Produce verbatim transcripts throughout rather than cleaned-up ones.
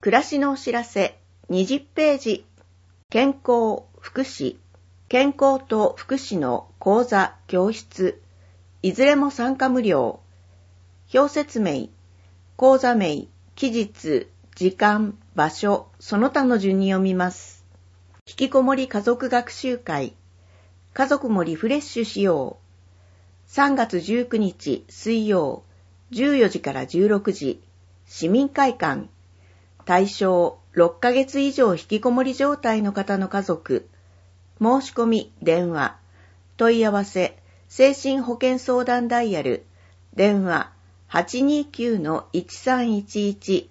暮らしのお知らせにじゅっページ。健康、福祉、健康と福祉の講座、教室、いずれも参加無料。表説明、講座名、期日、時間、場所、その他の順に読みます。引きこもり家族学習会、家族もリフレッシュしよう。さんがつじゅうくにち水曜、じゅうよじからじゅうろくじ、市民会館。対象、ろっかげつ以上引きこもり状態の方の家族。申し込み、電話。問い合わせ、精神保健相談ダイヤル。電話、はちにーきゅうのいちさんいちいち。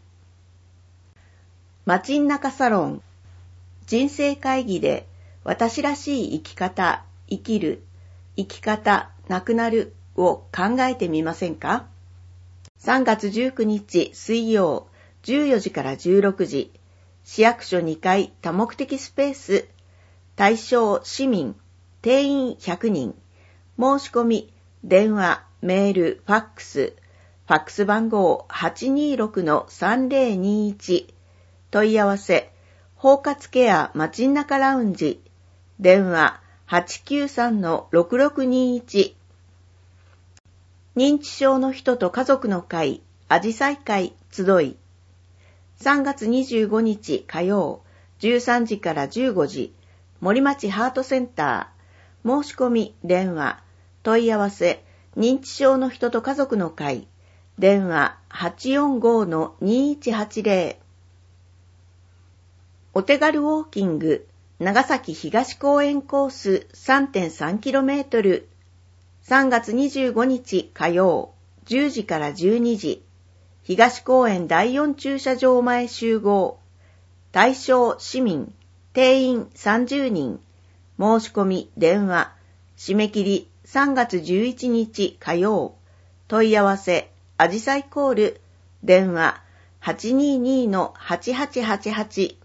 街中サロン。人生会議で、私らしい生き方、生きる、生き方、なくなるを考えてみませんか？さんがつじゅうくにち水曜、じゅうよじからじゅうろくじ、市役所にかい多目的スペース、対象市民、定員ひゃくにん、申し込み、電話、メール、ファックス、ファックス番号 はちにーろくのさんぜろにいち、問い合わせ、包括ケア街中ラウンジ、電話 はちきゅうさんのろくろくにいち。認知症の人と家族の会、あじさい会集い。さんがつにじゅうごにち火曜、じゅうさんじからじゅうごじ、森町ハートセンター。申し込み、電話、問い合わせ、認知症の人と家族の会、電話 はちよんごのにいちはちぜろ。お手軽ウォーキング、長崎東公園コース さんてんさんキロメートル。さんがつにじゅうごにち火曜、じゅうじからじゅうにじ、東公園だいよん駐車場前集合。対象市民、定員さんじゅうにん。申し込み、電話。締め切りさんがつじゅういちにち火曜。問い合わせ、あじさいコール。電話 はちにーにのはちはちはちはち。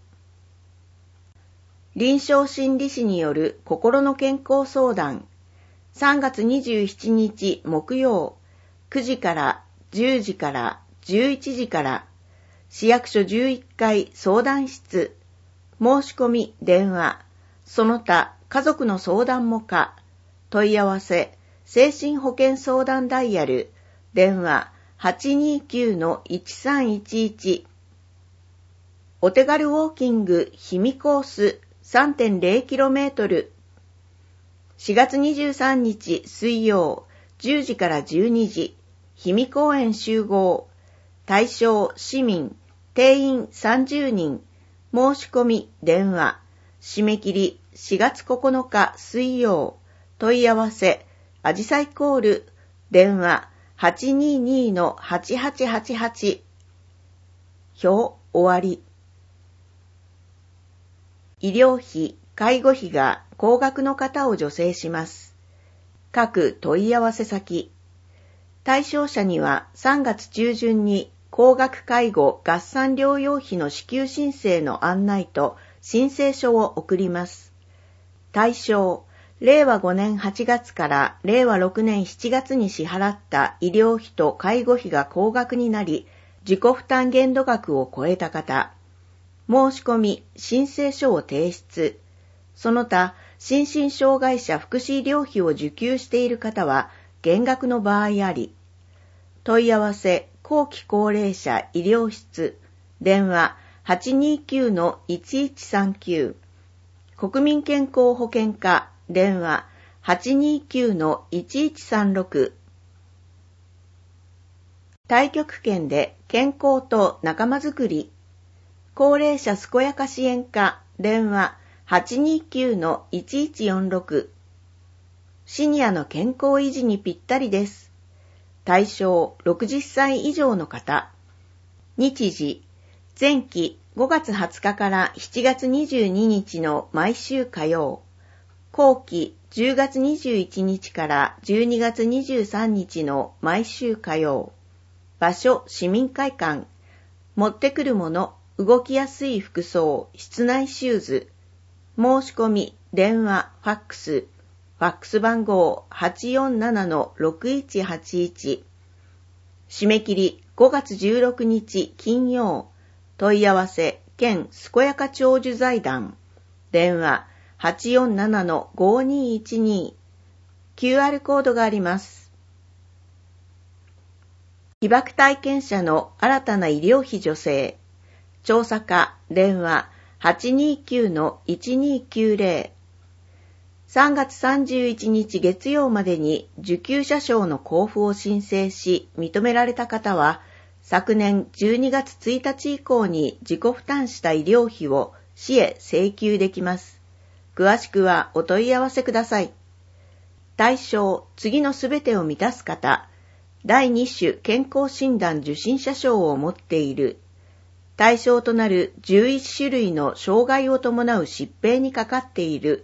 臨床心理士による心の健康相談。さんがつにじゅうしちにち木曜、くじからじゅうじからじゅういちじから、市役所じゅういっかい相談室。申し込み、電話。その他、家族の相談も可。問い合わせ、精神保健相談ダイヤル。電話 はちにーきゅうのいちさんいちいち。お手軽ウォーキング氷見コース さんてんぜろキロメートル。しがつにじゅうさんにち水曜、じゅうじからじゅうにじ、氷見公園集合。対象市民、定員さんじゅうにん。申し込み、電話。締め切りしがつここのか水曜。問い合わせ、あじさいコール。電話 はちにーにのはちはちはちはち。表終わり。医療費、介護費が高額の方を助成します。各問い合わせ先。対象者にはさんがつちゅうじゅんに高額介護合算療養費の支給申請の案内と申請書を送ります。対象、れいわごねんはちがつかられいわろくねんしちがつに支払った医療費と介護費が高額になり、自己負担限度額を超えた方。申し込み、申請書を提出。その他、心身障害者福祉医療費を受給している方は、減額の場合あり。問い合わせ、後期高齢者医療室。電話 はちにーきゅうのいちいちさんきゅう。国民健康保険課。電話 はちにーきゅうのいちいちさんろく。太極拳で健康と仲間づくり。高齢者健やか支援課。電話はちにーきゅうのいちいちよんろく。シニアの健康維持にぴったりです。対象ろくじゅっさい以上の方。日時、前期ごがつはつかからしちがつにじゅうににちの毎週火曜。後期じゅうがつにじゅういちにちからじゅうにがつにじゅうさんにちの毎週火曜。場所市民会館。持ってくるもの、動きやすい服装、室内シューズ。申し込み、電話、ファックス。ファックス番号 はちよんななのろくいちはちいち。締め切りごがつじゅうろくにち金曜。 問い合わせ、県健やか長寿財団。電話 はちよんななのごにいちに。キューアール コードがあります。被爆体験者の新たな医療費助成。調査課、電話 はちにきゅうのいちにきゅうぜろ。さんがつさんじゅういちにち月曜までに受給者証の交付を申請し認められた方は、昨年じゅうにがつついたち以降に自己負担した医療費を市へ請求できます。詳しくはお問い合わせください。対象、次のすべてを満たす方、だいに種健康診断受診者証を持っている、対象となるじゅういちしゅるいの障害を伴う疾病にかかっている。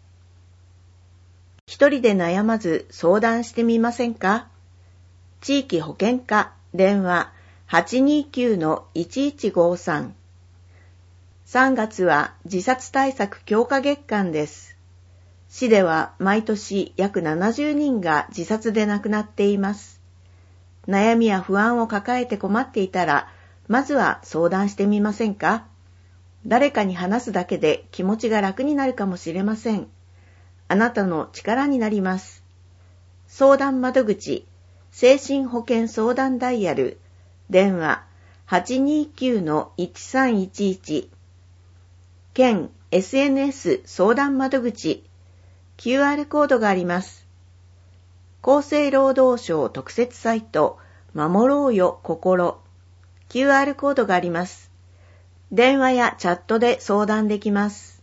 一人で悩まず相談してみませんか？地域保健課、電話 はちにきゅうのいちいちごさん。さんがつは自殺対策強化月間です。市では毎年約ななじゅうにんが自殺で亡くなっています。悩みや不安を抱えて困っていたら、まずは相談してみませんか？誰かに話すだけで気持ちが楽になるかもしれません。あなたの力になります。相談窓口、精神保健相談ダイヤル、電話 はちにきゅうのいちさんいちいち。県 エスエヌエス 相談窓口、キューアール コードがあります。厚生労働省特設サイト、守ろうよ心、キューアール コードがあります。電話やチャットで相談できます。